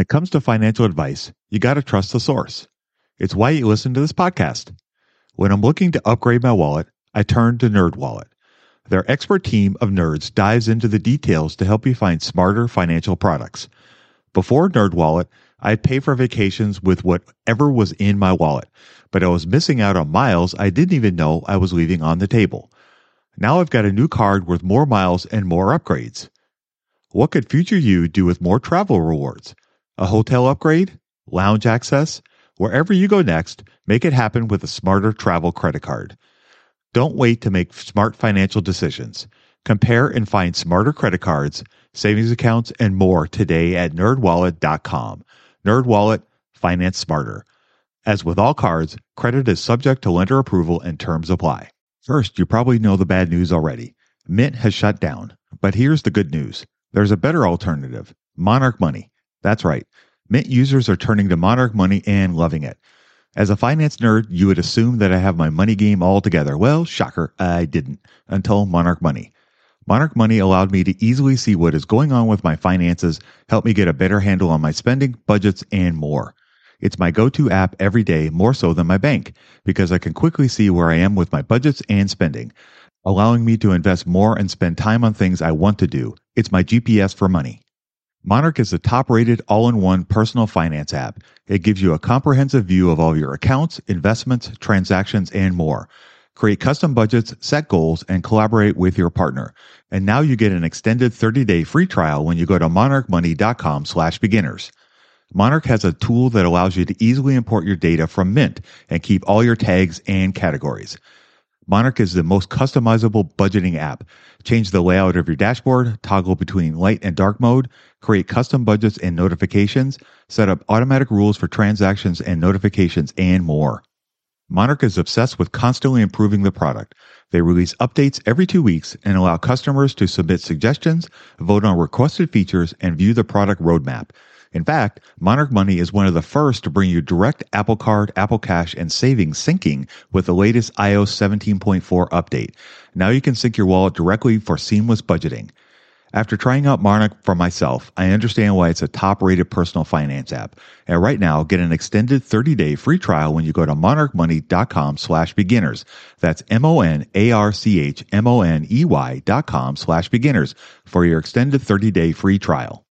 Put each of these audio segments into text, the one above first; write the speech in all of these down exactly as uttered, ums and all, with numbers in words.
When it comes to financial advice, you got to trust the source. It's why you listen to this podcast. When I'm looking to upgrade my wallet, I turn to NerdWallet. Their expert team of nerds dives into the details to help you find smarter financial products. Before NerdWallet, I'd pay for vacations with whatever was in my wallet, but I was missing out on miles I didn't even know I was leaving on the table. Now I've got a new card worth more miles and more upgrades. What could future you do with more travel rewards? A hotel upgrade? Lounge access? Wherever you go next, make it happen with a smarter travel credit card. Don't wait to make smart financial decisions. Compare and find smarter credit cards, savings accounts, and more today at nerd wallet dot com. NerdWallet, finance smarter. As with all cards, credit is subject to lender approval and terms apply. First, you probably know the bad news already. Mint has shut down. But here's the good news. There's a better alternative. Monarch Money. That's right. Mint users are turning to Monarch Money and loving it. As a finance nerd, you would assume that I have my money game all together. Well, shocker, I didn't, until Monarch Money. Monarch Money allowed me to easily see what is going on with my finances, help me get a better handle on my spending, budgets, and more. It's my go-to app every day, more so than my bank, because I can quickly see where I am with my budgets and spending, allowing me to invest more and spend time on things I want to do. It's my G P S for money. Monarch is the top-rated all-in-one personal finance app. It gives you a comprehensive view of all your accounts, investments, transactions, and more. Create custom budgets, set goals, and collaborate with your partner. And now you get an extended thirty-day free trial when you go to monarch money dot com slash beginners. Monarch has a tool that allows you to easily import your data from Mint and keep all your tags and categories. Monarch is the most customizable budgeting app. Change the layout of your dashboard, toggle between light and dark mode, create custom budgets and notifications, set up automatic rules for transactions and notifications, and more. Monarch is obsessed with constantly improving the product. They release updates every two weeks and allow customers to submit suggestions, vote on requested features, and view the product roadmap. In fact, Monarch Money is one of the first to bring you direct Apple Card, Apple Cash, and savings syncing with the latest i O S seventeen point four update. Now you can sync your wallet directly for seamless budgeting. After trying out Monarch for myself, I understand why it's a top-rated personal finance app. And right now, get an extended thirty-day free trial when you go to monarch money dot com slash beginners. That's M-O-N-A-R-C-H M-O-N-E-Y dot com slash beginners for your extended thirty-day free trial.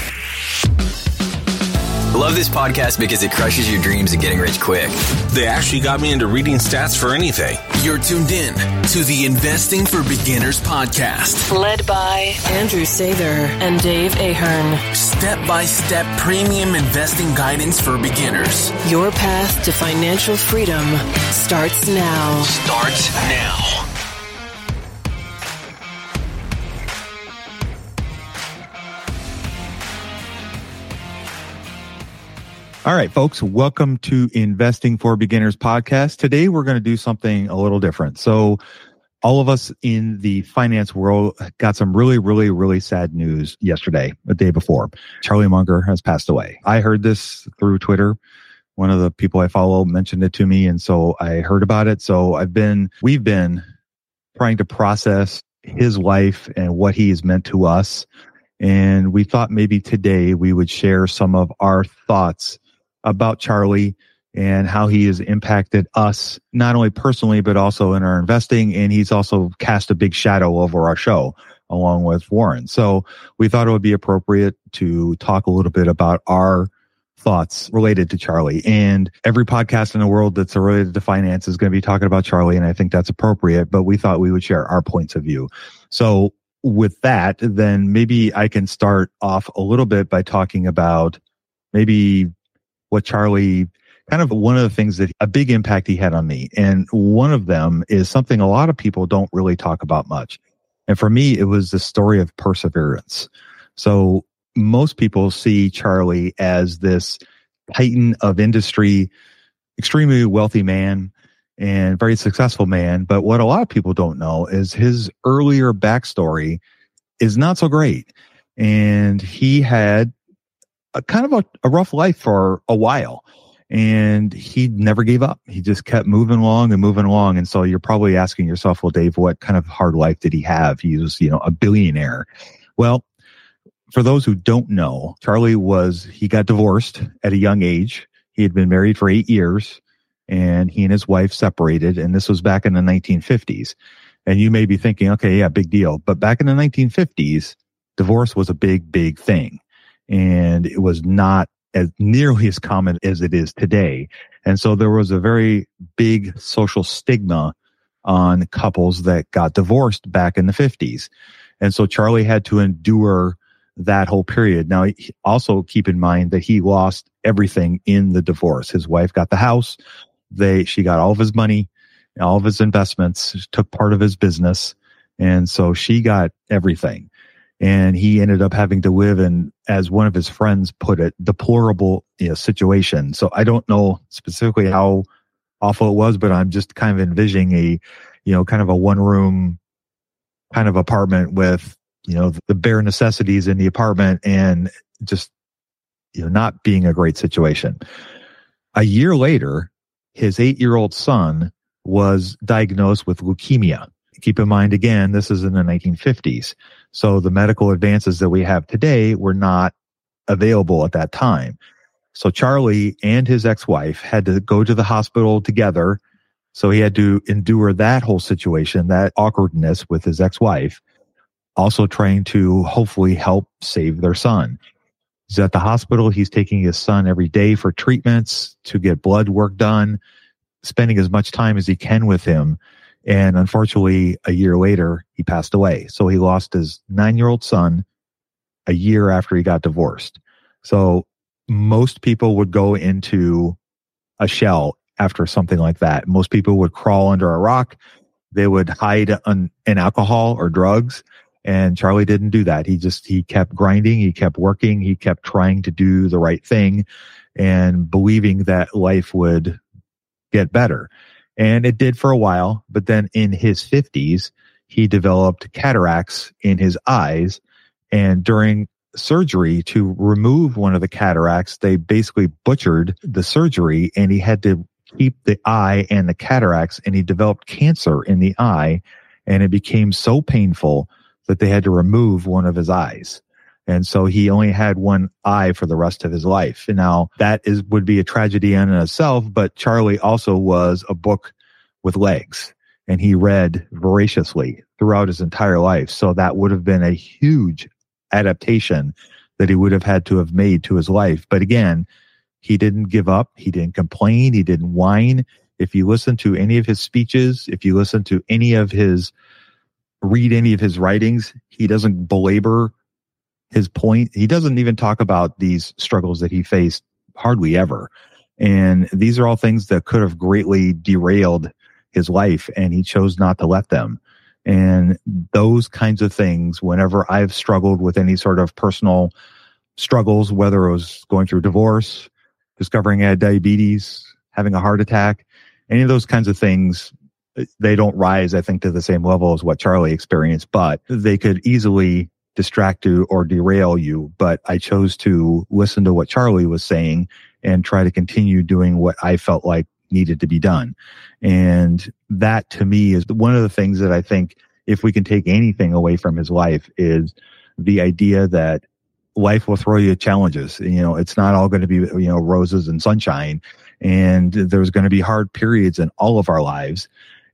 Love this podcast because it crushes your dreams of getting rich quick. They actually got me into reading stats for anything. You're tuned in to the Investing for Beginners podcast. Led by Andrew Sather and Dave Ahern. Step-by-step premium investing guidance for beginners. Your path to financial freedom starts now. Starts now. All right, folks, welcome to Investing for Beginners podcast. Today, we're going to do something a little different. So all of us in the finance world got some really, really, really sad news yesterday, the day before. Charlie Munger has passed away. I heard this through Twitter. One of the people I follow mentioned it to me, and so I heard about it. So I've been, we've been trying to process his life and what he has meant to us. And we thought maybe today we would share some of our thoughts about Charlie and how he has impacted us, not only personally, but also in our investing. And he's also cast a big shadow over our show along with Warren. So we thought it would be appropriate to talk a little bit about our thoughts related to Charlie. And every podcast in the world that's related to finance is going to be talking about Charlie. And I think that's appropriate, but we thought we would share our points of view. So with that, then maybe I can start off a little bit by talking about maybe what Charlie, kind of one of the things that a big impact he had on me. And one of them is something a lot of people don't really talk about much. And for me, it was the story of perseverance. So most people see Charlie as this titan of industry, extremely wealthy man and very successful man. But what a lot of people don't know is his earlier backstory is not so great. And he had a kind of a, a rough life for a while, and he never gave up. He just kept moving along and moving along. And so you're probably asking yourself, well, Dave, what kind of hard life did he have? He was, you know, a billionaire. Well, for those who don't know, Charlie was, he got divorced at a young age. He had been married for eight years and he and his wife separated. And this was back in the nineteen fifties. And you may be thinking, okay, yeah, big deal. But back in the nineteen fifties, divorce was a big, big thing. And it was not as nearly as common as it is today. And so there was a very big social stigma on couples that got divorced back in the fifties. And so Charlie had to endure that whole period. Now, also keep in mind that he lost everything in the divorce. His wife got the house. They, she got all of his money, all of his investments, took part of his business. And so she got everything. And he ended up having to live in, as one of his friends put it, deplorable, you know, situation. So I don't know specifically how awful it was, but I'm just kind of envisioning a, you know, kind of a one room kind of apartment with, you know, the bare necessities in the apartment and just, you know, not being a great situation. A year later, his eight year old son was diagnosed with leukemia. Keep in mind, again, this is in the nineteen fifties. So the medical advances that we have today were not available at that time. So Charlie and his ex-wife had to go to the hospital together. So he had to endure that whole situation, that awkwardness with his ex-wife, also trying to hopefully help save their son. He's at the hospital. He's taking his son every day for treatments, to get blood work done, spending as much time as he can with him. And unfortunately, a year later, he passed away. So he lost his nine-year-old son a year after he got divorced. So most people would go into a shell after something like that. Most people would crawl under a rock. They would hide on, in alcohol or drugs. And Charlie didn't do that. He just, he kept grinding. He kept working. He kept trying to do the right thing and believing that life would get better. And it did for a while, but then in his fifties, he developed cataracts in his eyes. And during surgery to remove one of the cataracts, they basically butchered the surgery and he had to keep the eye and the cataracts, and he developed cancer in the eye. And it became so painful that they had to remove one of his eyes. And so he only had one eye for the rest of his life. And now that is, would be a tragedy in itself, but Charlie also was a book with legs and he read voraciously throughout his entire life. So that would have been a huge adaptation that he would have had to have made to his life. But again, he didn't give up. He didn't complain. He didn't whine. If you listen to any of his speeches, if you listen to any of his, read any of his writings, he doesn't belabor his point. He doesn't even talk about these struggles that he faced hardly ever. And these are all things that could have greatly derailed his life, and he chose not to let them. And those kinds of things, whenever I've struggled with any sort of personal struggles, whether it was going through divorce, discovering I had diabetes, having a heart attack, any of those kinds of things, they don't rise, I think, to the same level as what Charlie experienced, but they could easily distract you or derail you. But I chose to listen to what Charlie was saying and try to continue doing what I felt like needed to be done. And that to me is one of the things that I think, if we can take anything away from his life, is the idea that life will throw you challenges. You know, it's not all going to be, you know, roses and sunshine, and there's going to be hard periods in all of our lives.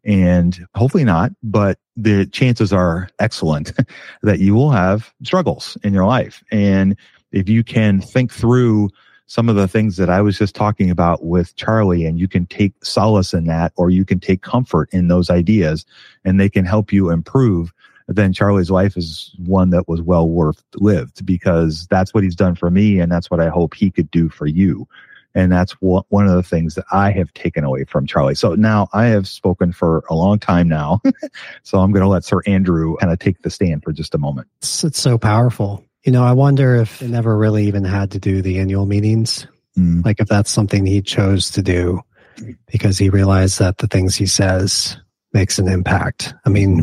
And hopefully not, but the chances are excellent that you will have struggles in your life. And if you can think through some of the things that I was just talking about with Charlie, and you can take solace in that, or you can take comfort in those ideas, and they can help you improve, then Charlie's life is one that was well worth lived, because that's what he's done for me. And that's what I hope he could do for you. And that's one of the things that I have taken away from Charlie. So now I have spoken for a long time now. So I'm going to let Sir Andrew kind of take the stand for just a moment. It's, it's so powerful. You know, I wonder if they never really even had to do the annual meetings. Mm. Like if that's something he chose to do because he realized that the things he says makes an impact. I mean,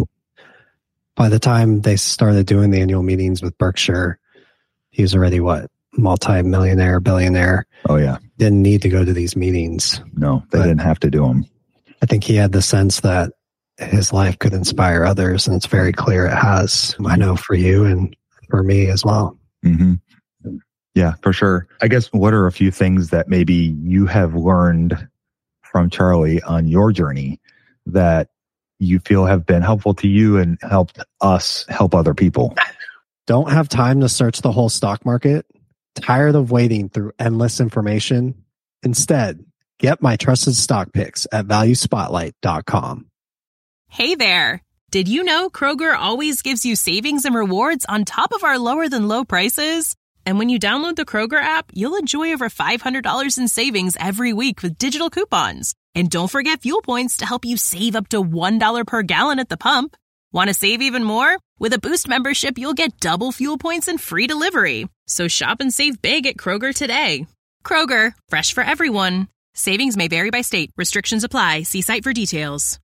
by the time they started doing the annual meetings with Berkshire, he was already what? Multi-millionaire, billionaire. Oh, yeah. Didn't need to go to these meetings. No, they but didn't have to do them. I think he had the sense that his life could inspire others, and it's very clear it has. I know for you and for me as well. Mm-hmm. Yeah, for sure. I guess what are a few things that maybe you have learned from Charlie on your journey that you feel have been helpful to you and helped us help other people? Don't have time to search the whole stock market? Tired of waiting through endless information? Instead, get my trusted stock picks at value spotlight dot com. Hey there. Did you know Kroger always gives you savings and rewards on top of our lower than low prices? And when you download the Kroger app, you'll enjoy over five hundred dollars in savings every week with digital coupons. And don't forget fuel points to help you save up to one dollar per gallon at the pump. Want to save even more? With a Boost membership, you'll get double fuel points and free delivery. So shop and save big at Kroger today. Kroger, fresh for everyone. Savings may vary by state. Restrictions apply. See site for details.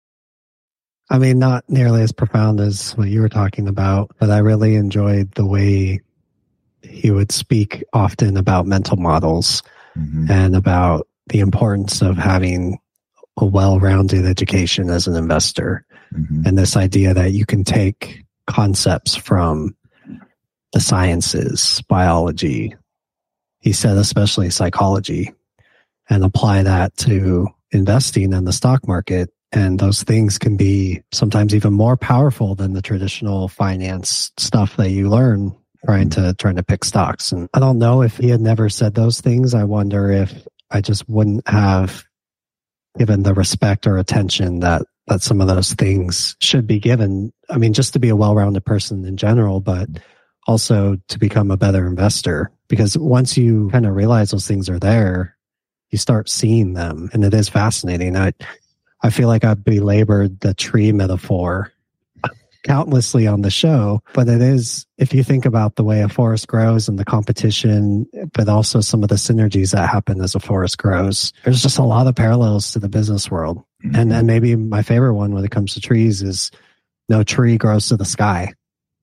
I mean, not nearly as profound as what you were talking about, but I really enjoyed the way he would speak often about mental models mm-hmm. and about the importance of having a well-rounded education as an investor. Mm-hmm. And this idea that you can take concepts from the sciences, biology, he said especially psychology, and apply that to investing in the stock market. And those things can be sometimes even more powerful than the traditional finance stuff that you learn trying to trying to pick stocks. And I don't know if he had never said those things. I wonder if I just wouldn't have given the respect or attention that that some of those things should be given. I mean, just to be a well-rounded person in general, but also to become a better investor. Because once you kind of realize those things are there, you start seeing them, and it is fascinating. I I feel like I've belabored the tree metaphor countlessly on the show, but it is, if you think about the way a forest grows and the competition, but also some of the synergies that happen as a forest grows, there's just a lot of parallels to the business world. Mm-hmm. And and maybe my favorite one when it comes to trees is no tree grows to the sky.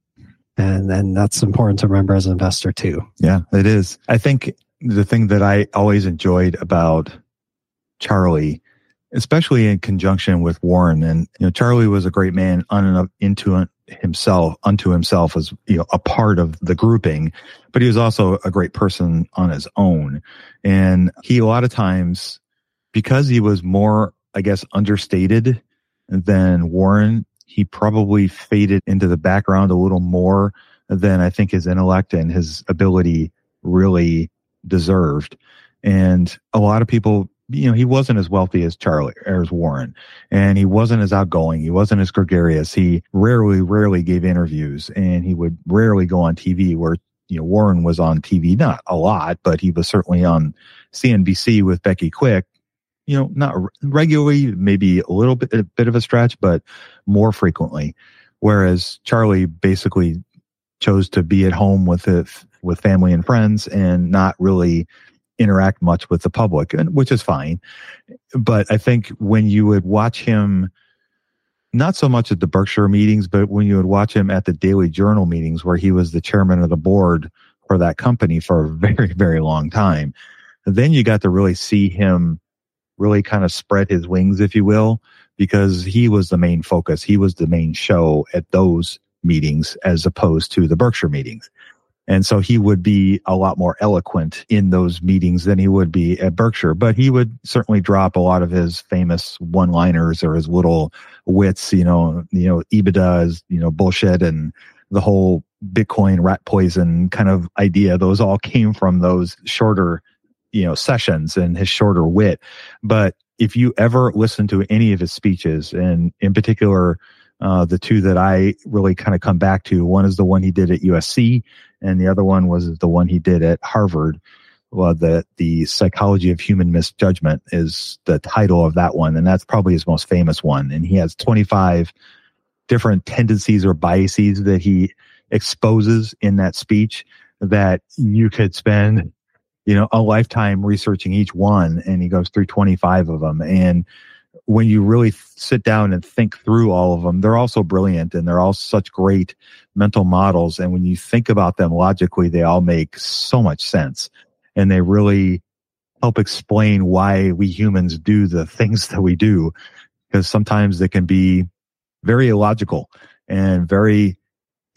And and that's important to remember as an investor too. Yeah, it is. I think the thing that I always enjoyed about Charlie, especially in conjunction with Warren, and you know, Charlie was a great man on and up into himself, unto himself as you know a part of the grouping, but he was also a great person on his own. And he a lot of times, because he was more, I guess, understated than Warren, he probably faded into the background a little more than I think his intellect and his ability really deserved. And a lot of people, you know, he wasn't as wealthy as Charlie or as Warren, and he wasn't as outgoing. He wasn't as gregarious. He rarely, rarely gave interviews, and he would rarely go on T V where, you know, Warren was on T V, not a lot, but he was certainly on C N B C with Becky Quick, you know, not regularly, maybe a little bit, a bit of a stretch, but more frequently. Whereas Charlie basically chose to be at home with it, with family and friends, and not really interact much with the public, and which is fine. But I think when you would watch him, not so much at the Berkshire meetings, but when you would watch him at the Daily Journal meetings, where he was the chairman of the board for that company for a very, very long time, then you got to really see him really kind of spread his wings, if you will, because he was the main focus. He was the main show at those meetings as opposed to the Berkshire meetings. And so he would be a lot more eloquent in those meetings than he would be at Berkshire. But he would certainly drop a lot of his famous one-liners or his little wits, you know, you know, EBITDA is, you know, bullshit, and the whole Bitcoin rat poison kind of idea. Those all came from those shorter, you know, sessions and his shorter wit. But if you ever listen to any of his speeches, and in particular, uh, the two that I really kind of come back to, one is the one he did at U S C, and the other one was the one he did at Harvard. Well, the, the Psychology of Human Misjudgment is the title of that one, and that's probably his most famous one. And he has twenty-five different tendencies or biases that he exposes in that speech that you could spend, you know, a lifetime researching each one, and he goes through twenty-five of them. And when you really sit down and think through all of them, they're all so brilliant, and they're all such great mental models. And when you think about them logically, they all make so much sense, and they really help explain why we humans do the things that we do, because sometimes they can be very illogical and very,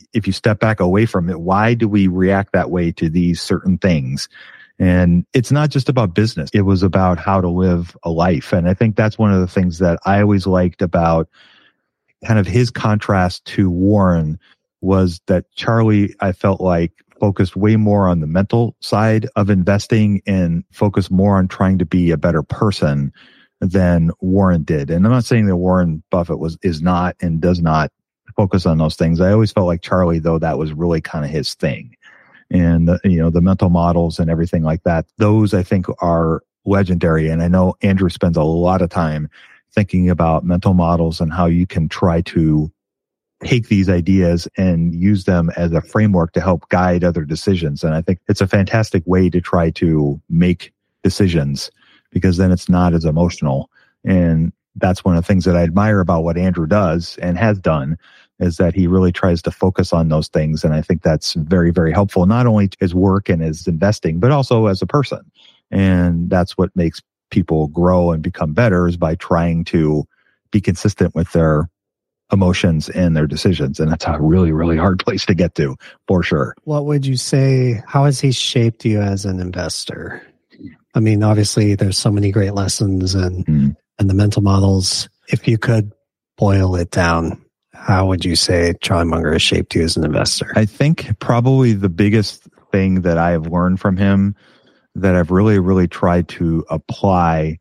if you step back away from it, why do we react that way to these certain things? And it's not just about business. It was about how to live a life. And I think that's one of the things that I always liked about kind of his contrast to Warren was that Charlie, I felt like, focused way more on the mental side of investing and focused more on trying to be a better person than Warren did. And I'm not saying that Warren Buffett was is not and does not focus on those things. I always felt like Charlie, though, that was really kind of his thing. And, the, you know, the mental models and everything like that, those I think are legendary. And I know Andrew spends a lot of time thinking about mental models and how you can try to take these ideas and use them as a framework to help guide other decisions. And I think it's a fantastic way to try to make decisions because then it's not as emotional. And that's one of the things that I admire about what Andrew does and has done is that he really tries to focus on those things. And I think that's very, very helpful, not only to his work and his investing, but also as a person. And that's what makes people grow and become better is by trying to be consistent with their emotions and their decisions. And that's a really, really hard place to get to, for sure. What would you say, how has he shaped you as an investor? I mean, obviously there's so many great lessons and, mm. and the mental models. If you could boil it down, how would you say Charlie Munger has shaped you as an investor? I think probably the biggest thing that I have learned from him that I've really, really tried to apply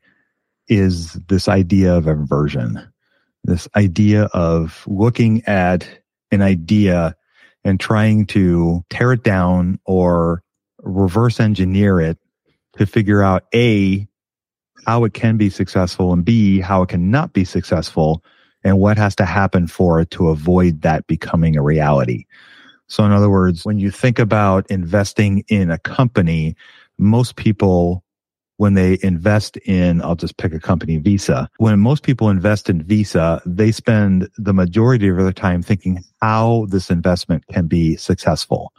is this idea of inversion. This idea of looking at an idea and trying to tear it down or reverse engineer it to figure out A, how it can be successful, and B, how it cannot be successful, and what has to happen for it to avoid that becoming a reality. So in other words, when you think about investing in a company, most people, when they invest in, I'll just pick a company, Visa. When most people invest in Visa, they spend the majority of their time thinking how this investment can be successful.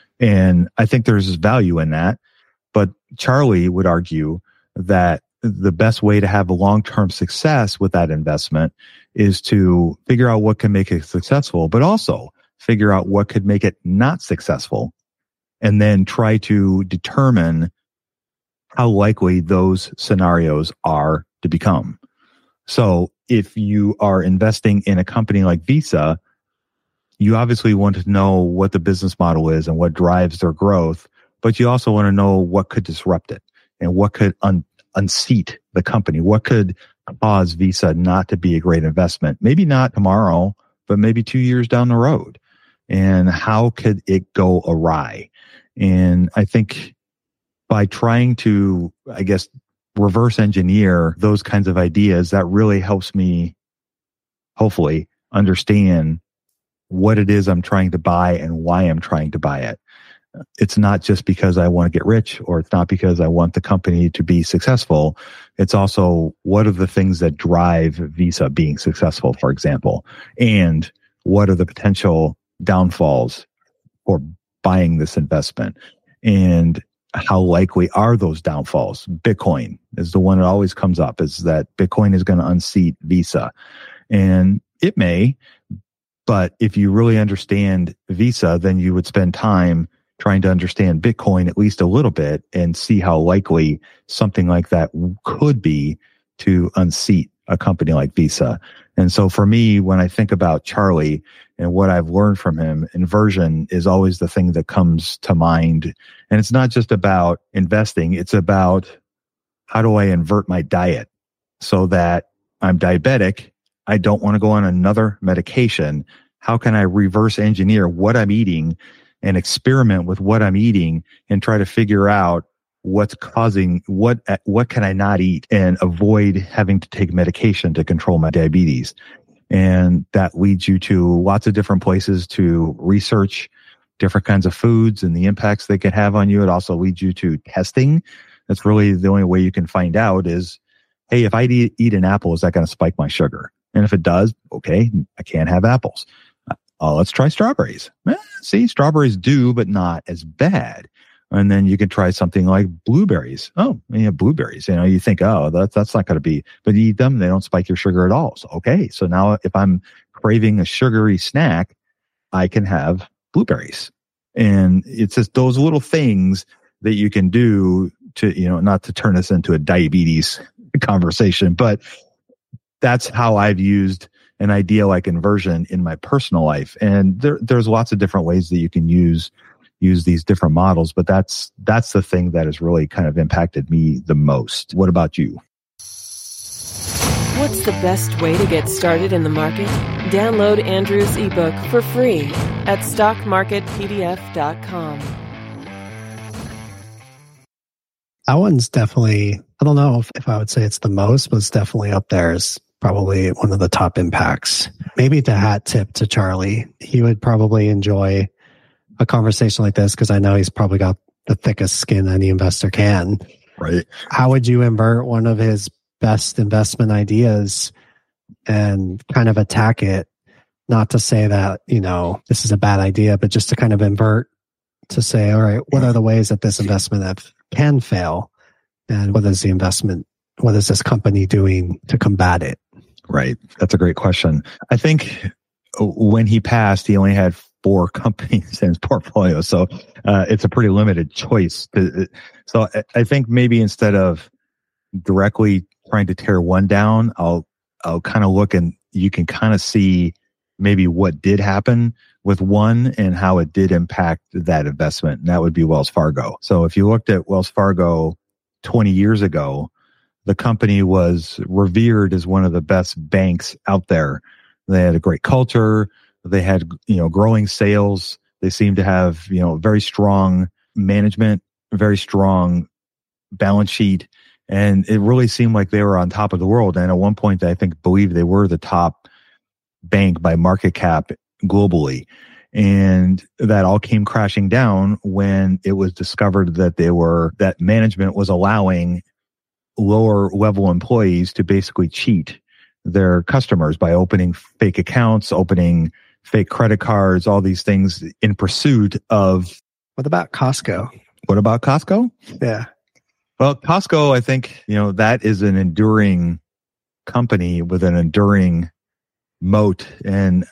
And I think there's value in that. But Charlie would argue that the best way to have a long-term success with that investment is to figure out what can make it successful, but also figure out what could make it not successful, and then try to determine how likely those scenarios are to become. So if you are investing in a company like Visa, you obviously want to know what the business model is and what drives their growth, but you also want to know what could disrupt it and what could un- unseat the company, what could cause Visa not to be a great investment. Maybe not tomorrow, but maybe two years down the road. And how could it go awry? And I think by trying to, I guess, reverse engineer those kinds of ideas, that really helps me, hopefully, understand what it is I'm trying to buy and why I'm trying to buy it. It's not just because I want to get rich, or it's not because I want the company to be successful. It's also what are the things that drive Visa being successful, for example, and what are the potential downfalls for buying this investment, and how likely are those downfalls? Bitcoin is the one that always comes up, is that Bitcoin is going to unseat Visa. And it may, but if you really understand Visa, then you would spend time trying to understand Bitcoin at least a little bit and see how likely something like that could be to unseat a company like Visa. And so for me, when I think about Charlie and what I've learned from him, inversion is always the thing that comes to mind. And it's not just about investing. It's about how do I invert my diet so that I'm diabetic. I don't want to go on another medication. How can I reverse engineer what I'm eating and experiment with what I'm eating and try to figure out what's causing, what, what can I not eat and avoid having to take medication to control my diabetes. And that leads you to lots of different places to research different kinds of foods and the impacts they can have on you. It also leads you to testing. That's really the only way you can find out is, hey, if I eat, eat an apple, is that going to spike my sugar? And if it does, okay, I can't have apples. Uh, let's try strawberries. Eh, see, strawberries do, but not as bad. And then you can try something like blueberries. Oh, you have blueberries. You know, you think, oh, that's, that's not going to be, but you eat them, they don't spike your sugar at all. So, okay. So now if I'm craving a sugary snack, I can have blueberries. And it's just those little things that you can do to, you know, not to turn this into a diabetes conversation, but that's how I've used an idea like inversion in my personal life. And there, there's lots of different ways that you can use use these different models, but that's that's the thing that has really kind of impacted me the most. What about you? What's the best way to get started in the market? Download Andrew's ebook for free at stock market p d f dot com. That one's definitely, I don't know if, if I would say it's the most, but it's definitely up there as probably one of the top impacts. Maybe the hat tip to Charlie. He would probably enjoy a conversation like this because I know he's probably got the thickest skin any investor can. Right. How would you invert one of his best investment ideas and kind of attack it? Not to say that, you know, this is a bad idea, but just to kind of invert to say, all right, what are the ways that this investment have, can fail? And what is the investment, what is this company doing to combat it? Right. That's a great question. I think when he passed, he only had four companies in his portfolio. So uh, it's a pretty limited choice. So I think maybe instead of directly trying to tear one down, I'll I'll kind of look and you can kind of see maybe what did happen with one and how it did impact that investment. And that would be Wells Fargo. So if you looked at Wells Fargo twenty years ago, the company was revered as one of the best banks out there. They had a great culture. They had, you know, growing sales. They seemed to have, you know, very strong management, very strong balance sheet. And it really seemed like they were on top of the world. And at one point, I think, believe they were the top bank by market cap globally. And that all came crashing down when it was discovered that they were, that management was allowing lower level employees to basically cheat their customers by opening fake accounts, opening fake credit cards, all these things in pursuit of. What about Costco? What about Costco? Yeah. Well, Costco, I think, you know, that is an enduring company with an enduring moat. And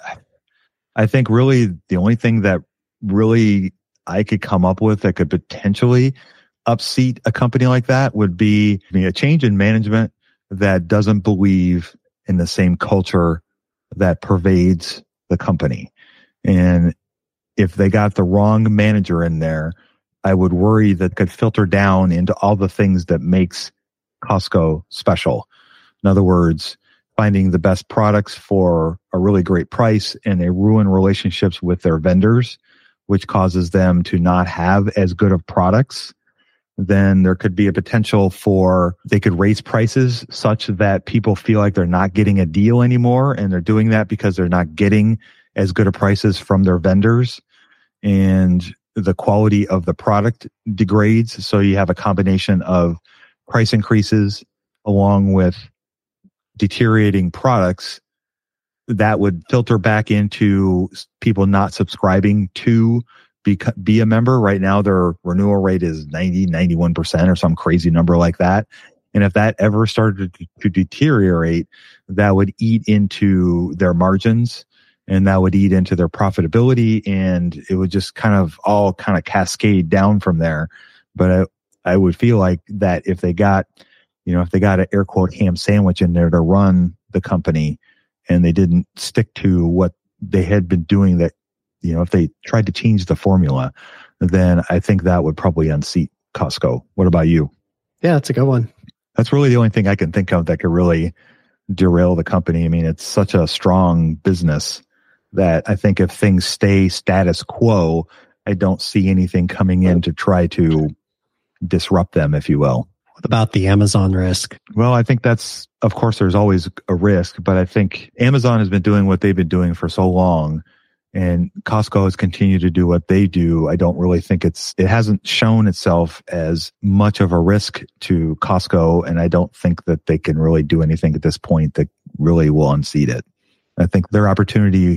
I think really the only thing that really I could come up with that could potentially upseat a company like that would be I mean, a change in management that doesn't believe in the same culture that pervades the company. And if they got the wrong manager in there, I would worry that could filter down into all the things that makes Costco special. In other words, finding the best products for a really great price, and they ruin relationships with their vendors, which causes them to not have as good of products. Then there could be a potential for they could raise prices such that people feel like they're not getting a deal anymore. And they're doing that because they're not getting as good of prices from their vendors. And the quality of the product degrades. So you have a combination of price increases along with deteriorating products that would filter back into people not subscribing to be, be a member. Right now, their renewal rate is ninety, ninety-one percent or some crazy number like that. And if that ever started to, to deteriorate, that would eat into their margins and that would eat into their profitability, and it would just kind of all kind of cascade down from there. But I, I would feel like that if they got, you know, if they got an air quote ham sandwich in there to run the company and they didn't stick to what they had been doing, that, you know, if they tried to change the formula, then I think that would probably unseat Costco. What about you? Yeah, that's a good one. That's really the only thing I can think of that could really derail the company. I mean, it's such a strong business that I think if things stay status quo, I don't see anything coming in to try to disrupt them, if you will. What about the Amazon risk? Well, I think that's, of course, there's always a risk, but I think Amazon has been doing what they've been doing for so long, and Costco has continued to do what they do. I don't really think it's, it hasn't shown itself as much of a risk to Costco, and I don't think that they can really do anything at this point that really will unseat it. I think their opportunity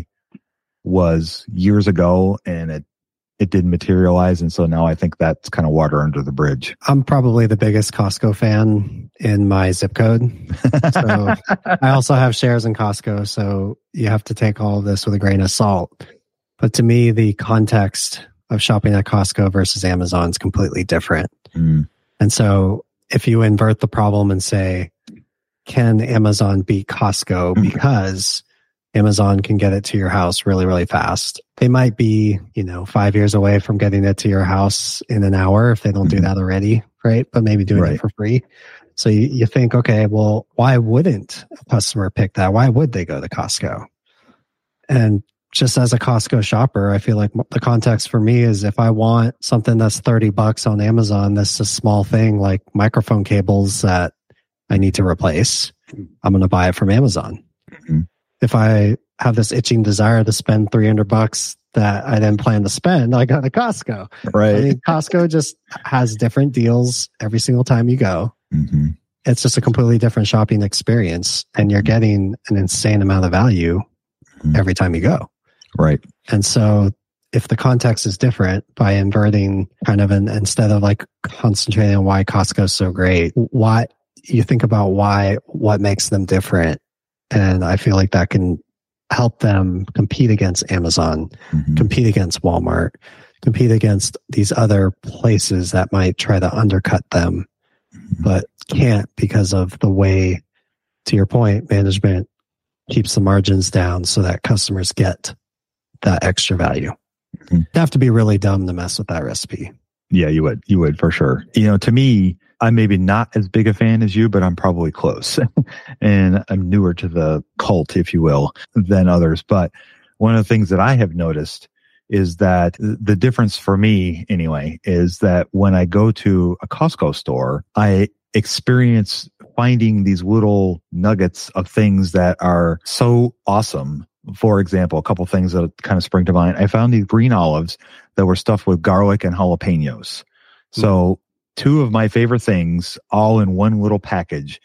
was years ago, and it it didn't materialize, and so now I think that's kind of water under the bridge. I'm probably the biggest Costco fan in my zip code. So I also have shares in Costco, so you have to take all of this with a grain of salt. But to me, the context of shopping at Costco versus Amazon is completely different. Mm. And so if you invert the problem and say, can Amazon beat Costco because Amazon can get it to your house really, really fast? They might be, you know, five years away from getting it to your house in an hour if they don't do that already, right? But maybe doing Right. it for free. So you, you think, okay, well, why wouldn't a customer pick that? Why would they go to Costco? And just as a Costco shopper, I feel like the context for me is if I want something that's thirty bucks on Amazon, that's a small thing like microphone cables that I need to replace, I'm going to buy it from Amazon. Mm-hmm. If I have this itching desire to spend three hundred bucks that I didn't plan to spend, I go to Costco. Right. I mean, Costco just has different deals every single time you go. Mm-hmm. It's just a completely different shopping experience, and you're getting an insane amount of value Mm-hmm. every time you go. Right. And so if the context is different by inverting kind of an, instead of like concentrating on why Costco is so great, why you think about why, what makes them different. And I feel like that can help them compete against Amazon, Mm-hmm. compete against Walmart, compete against these other places that might try to undercut them, but can't because of the way, to your point, management keeps the margins down so that customers get that extra value. Mm-hmm. You have to be really dumb to mess with that recipe. Yeah, you would. You would for sure. You know, to me, I'm maybe not as big a fan as you, but I'm probably close. And I'm newer to the cult, if you will, than others. But one of the things that I have noticed is that the difference for me, anyway, is that when I go to a Costco store, I experience finding these little nuggets of things that are so awesome. For example, a couple of things that kind of spring to mind. I found these green olives that were stuffed with garlic and jalapenos. So two of my favorite things all in one little package.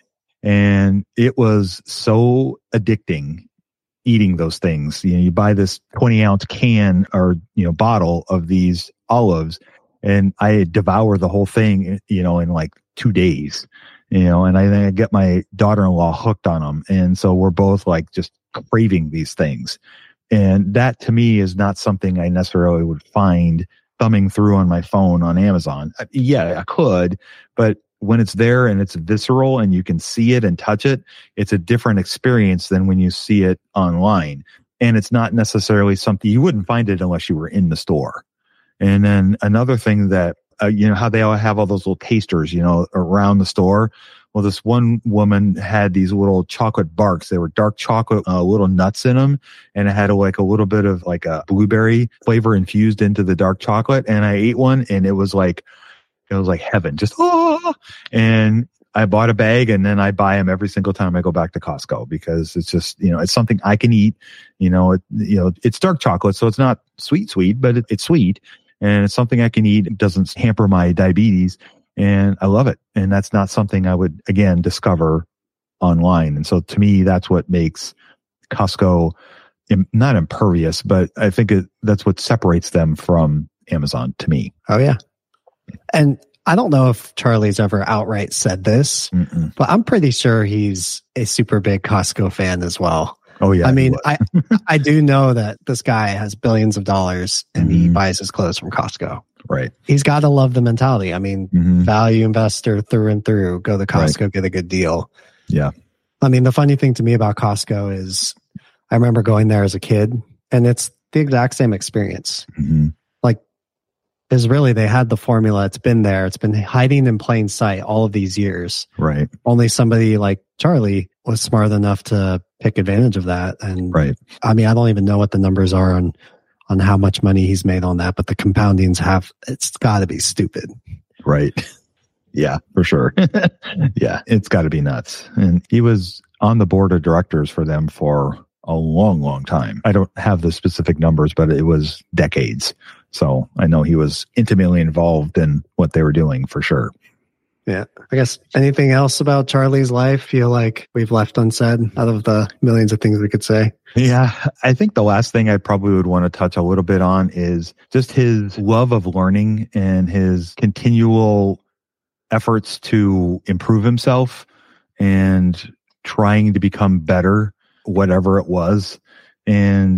And it was so addicting eating those things. You know, you buy this twenty ounce can or, you know, bottle of these olives, and I devour the whole thing, you know, in like two days, you know, and I then I get my daughter-in-law hooked on them. And so we're both like just craving these things. And that to me is not something I necessarily would find thumbing through on my phone on Amazon. Yeah, I could, but when it's there and it's visceral and you can see it and touch it, it's a different experience than when you see it online. And it's not necessarily something you wouldn't find it unless you were in the store. And then another thing that, uh, you know, how they all have all those little tasters, you know, around the store. Well, this one woman had these little chocolate barks. They were dark chocolate, uh, little nuts in them. And it had a, like a little bit of like a blueberry flavor infused into the dark chocolate. And I ate one and it was like, it was like heaven, just, oh, and I bought a bag and then I buy them every single time I go back to Costco because it's just, you know, it's something I can eat, you know, it, you know, it's dark chocolate. So it's not sweet, sweet, but it, it's sweet and it's something I can eat. It doesn't hamper my diabetes and I love it. And that's not something I would, again, discover online. And so to me, that's what makes Costco im- not impervious, but I think it, that's what separates them from Amazon to me. Oh, yeah. And I don't know if Charlie's ever outright said this, Mm-mm. but I'm pretty sure he's a super big Costco fan as well. Oh, yeah. I mean, I I do know that this guy has billions of dollars and mm-hmm. he buys his clothes from Costco. Right. He's got to love the mentality. I mean, mm-hmm. value investor through and through. Go to Costco, right. Get a good deal. Yeah. I mean, the funny thing to me about Costco is I remember going there as a kid and it's the exact same experience. Mm-hmm. Is really they had the formula. It's been there. It's been hiding in plain sight all of these years. Right. Only somebody like Charlie was smart enough to pick advantage of that. And right. I mean, I don't even know what the numbers are on on how much money he's made on that, but the compoundings have. It's got to be stupid. Right. Yeah, for sure. Yeah, it's got to be nuts. And he was on the board of directors for them for a long, long time. I don't have the specific numbers, but it was decades. So I know he was intimately involved in what they were doing for sure. Yeah. I guess anything else about Charlie's life feel like we've left unsaid out of the millions of things we could say? Yeah. I think the last thing I probably would want to touch a little bit on is just his love of learning and his continual efforts to improve himself and trying to become better, whatever it was. And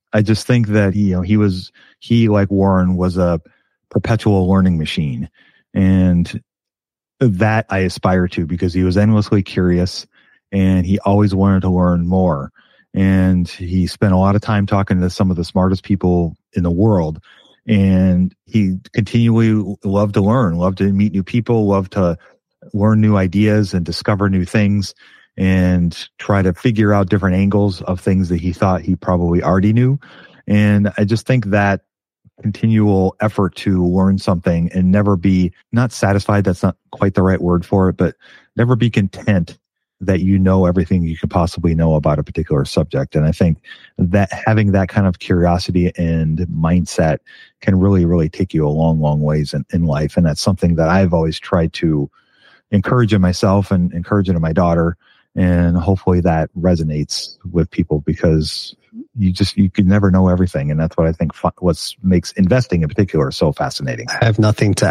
I just think that, you know, he was, he, like Warren, was a perpetual learning machine. And that I aspire to, because he was endlessly curious and he always wanted to learn more. And he spent a lot of time talking to some of the smartest people in the world. And he continually loved to learn, loved to meet new people, loved to learn new ideas and discover new things and try to figure out different angles of things that he thought he probably already knew. And I just think that continual effort to learn something and never be, not satisfied, that's not quite the right word for it, but never be content that you know everything you could possibly know about a particular subject. And I think that having that kind of curiosity and mindset can really, really take you a long, long ways in, in life. And that's something that I've always tried to encourage in myself and encourage in my daughter. And hopefully that resonates with people, because you just, you can never know everything. And that's what I think fun, what makes investing in particular so fascinating. I have nothing to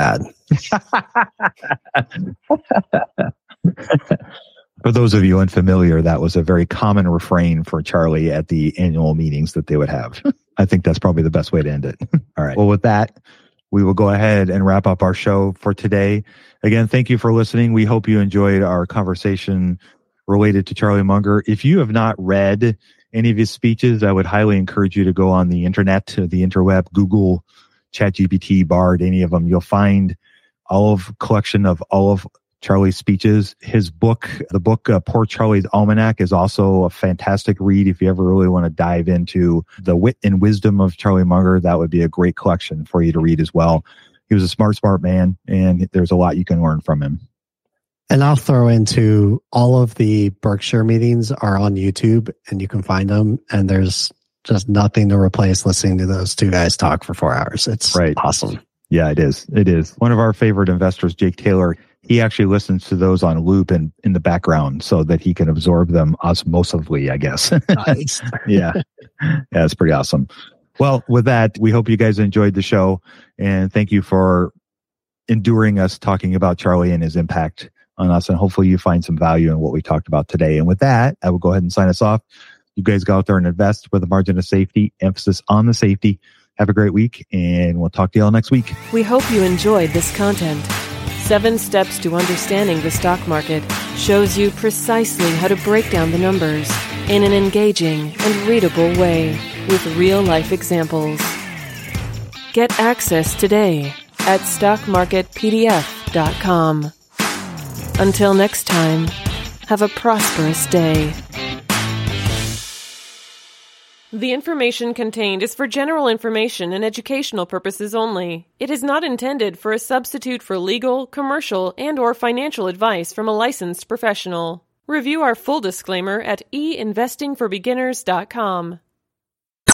add. For those of you unfamiliar, that was a very common refrain for Charlie at the annual meetings that they would have. I think that's probably the best way to end it. All right. Well, with that, we will go ahead and wrap up our show for today. Again, thank you for listening. We hope you enjoyed our conversation related to Charlie Munger. If you have not read any of his speeches, I would highly encourage you to go on the internet, the interweb, Google, ChatGPT, Bard, any of them. You'll find all of collection of all of Charlie's speeches. His book, the book uh, Poor Charlie's Almanac, is also a fantastic read. If you ever really want to dive into the wit and wisdom of Charlie Munger, that would be a great collection for you to read as well. He was a smart, smart man, and there's a lot you can learn from him. And I'll throw into all of the Berkshire meetings are on YouTube, and you can find them. And there's just nothing to replace listening to those two guys talk for four hours. It's right. Awesome. Yeah, it is. It is. One of our favorite investors, Jake Taylor, he actually listens to those on loop and in the background so that he can absorb them osmosively, I guess. Nice. Yeah. Yeah, it's pretty awesome. Well, with that, we hope you guys enjoyed the show, and thank you for enduring us talking about Charlie and his impact on us. And hopefully you find some value in what we talked about today. And with that, I will go ahead and sign us off. You guys go out there and invest with a margin of safety, emphasis on the safety. Have a great week, and we'll talk to you all next week. We hope you enjoyed this content. Seven Steps to Understanding the Stock Market shows you precisely how to break down the numbers in an engaging and readable way with real-life examples. Get access today at stock market p d f dot com. Until next time, have a prosperous day. The information contained is for general information and educational purposes only. It is not intended for a substitute for legal, commercial, and/or financial advice from a licensed professional. Review our full disclaimer at e investing for beginners dot com.